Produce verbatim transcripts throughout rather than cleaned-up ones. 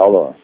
Alô?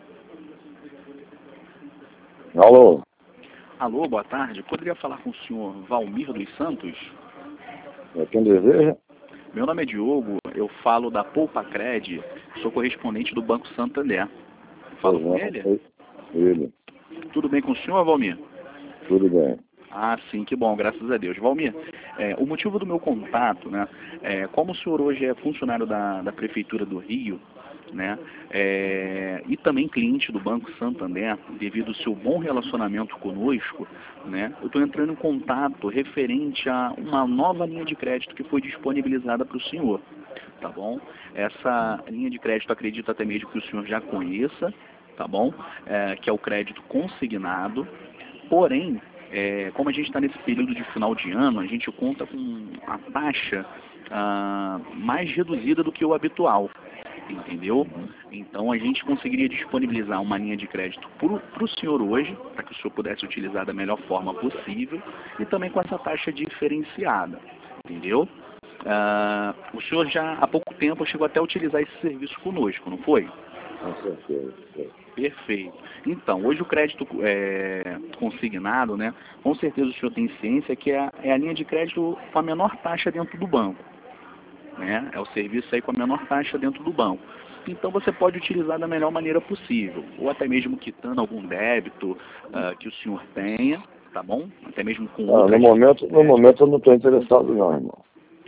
Alô? Alô, boa tarde. Poderia falar com o senhor Valmir dos Santos? É quem deseja? Meu nome é Diogo, eu falo da Poupa-Cred, sou correspondente do Banco Santander. Falo com ele? Foi ele. Tudo bem com o senhor, Valmir? Tudo bem. Ah, sim, que bom, graças a Deus. Valmir, é, o motivo do meu contato, né, é, como o senhor hoje é funcionário da, da Prefeitura do Rio, né, é, e também cliente do Banco Santander, devido ao seu bom relacionamento conosco, né, eu estou entrando em contato referente a uma nova linha de crédito que foi disponibilizada para o senhor, tá bom? Essa linha de crédito, acredito até mesmo que o senhor já conheça, tá bom? É, que é o crédito consignado, porém, É, como a gente está nesse período de final de ano, a gente conta com a taxa ah, mais reduzida do que o habitual, entendeu? Então a gente conseguiria disponibilizar uma linha de crédito para o senhor hoje, para que o senhor pudesse utilizar da melhor forma possível, e também com essa taxa diferenciada, entendeu? Ah, o senhor já há pouco tempo chegou até a utilizar esse serviço conosco, não foi? Com certeza. Perfeito. Então, hoje o crédito é, consignado, né, com certeza o senhor tem ciência que é a, é a linha de crédito com a menor taxa dentro do banco. Né? É o serviço aí com a menor taxa dentro do banco. Então você pode utilizar da melhor maneira possível, ou até mesmo quitando algum débito uh, que o senhor tenha, tá bom? Até mesmo com Ah, outras... no momento, no momento eu não estou interessado não, irmão.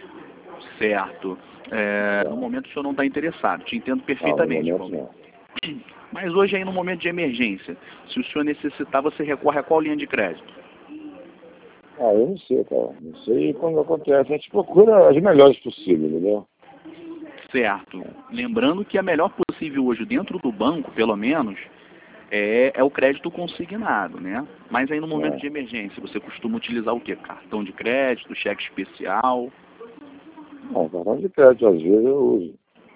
Certo. É, no momento o senhor não está interessado, te entendo perfeitamente. Não, no momento não. Mas hoje aí no momento de emergência, se o senhor necessitar, você recorre a qual linha de crédito? Ah, eu não sei, cara. Não sei quando acontece. A gente procura as melhores possíveis, entendeu? Certo. Lembrando que a melhor possível hoje dentro do banco, pelo menos, é, é o crédito consignado, né? Mas aí no momento É. de emergência, você costuma utilizar o quê? Cartão de crédito, cheque especial? Não, cartão de crédito às vezes eu uso.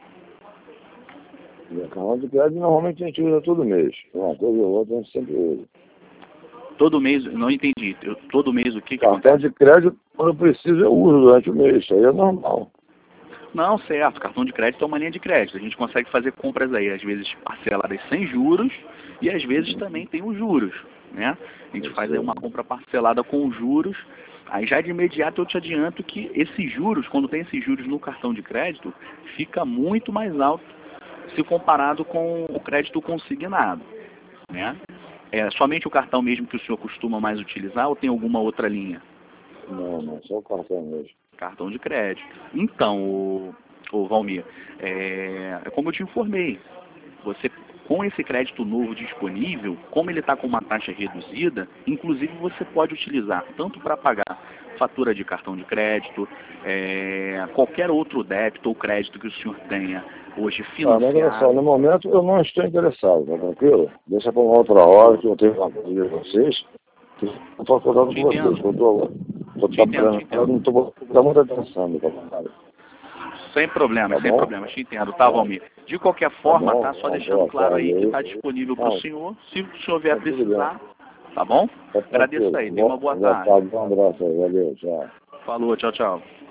E cartão de crédito normalmente a gente usa todo mês. Uma coisa ou outra a gente sempre usa. Todo mês, não entendi. Eu, todo mês o que que Cartão acontece? de crédito, quando eu preciso, eu uso durante o mês. Isso aí é normal. Não, certo. Cartão de crédito é uma linha de crédito. A gente consegue fazer compras aí, às vezes parceladas sem juros e às vezes também tem os juros, né? A gente faz aí uma compra parcelada com os juros. Aí já de imediato eu te adianto que esses juros, quando tem esses juros no cartão de crédito, fica muito mais alto se comparado com o crédito consignado, né? É somente o cartão mesmo que o senhor costuma mais utilizar ou tem alguma outra linha? Não, não, só o cartão mesmo. Cartão de crédito. Então, o, o Valmir, é, é como eu te informei, você com esse crédito novo disponível, como ele está com uma taxa reduzida, inclusive você pode utilizar tanto para pagar fatura de cartão de crédito, é, qualquer outro débito ou crédito que o senhor tenha hoje Ah, mas olha só, financiado. no momento eu não estou interessado, tá tranquilo? Deixa para uma outra hora que eu tenho uma coisa com vocês, que eu estou acordando Te com vocês. entendo. Eu estou Te entendo, te trabalhando, eu entendo. não estou dando muita atenção no trabalho. Sem problema, Tá sem bom? problema, te entendo, tá, Valmir? De qualquer Tá forma, bom? tá? Só Uma deixando boa claro tarde aí que aí. está disponível para o Não, senhor, se o senhor vier tá tudo bem. precisar, tá bom? Tá Agradeço tranquilo. aí, tenha uma Boa, boa boa tarde. tarde, um abraço aí, valeu, tchau. Falou, tchau, tchau.